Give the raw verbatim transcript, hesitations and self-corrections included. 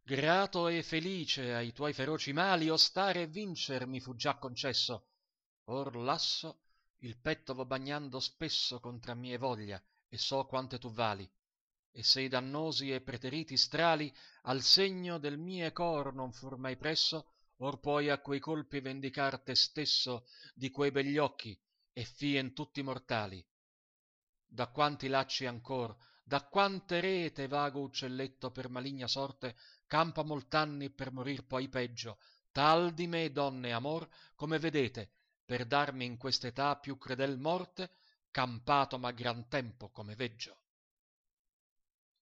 grato e felice ai tuoi feroci mali ostare e vincer mi fu già concesso. Or lasso il petto vo bagnando spesso contra mie voglia e so quante tu vali, e se i dannosi e preteriti strali al segno del mie cor non fur mai presso, or puoi a quei colpi vendicar te stesso di quei begli occhi e fien tutti mortali. Da quanti lacci ancor, da quante rete vago uccelletto per maligna sorte campa molt'anni per morir poi peggio, tal di me donne amor, come vedete, per darmi in quest'età più credel morte, campato m'ha gran tempo come veggio.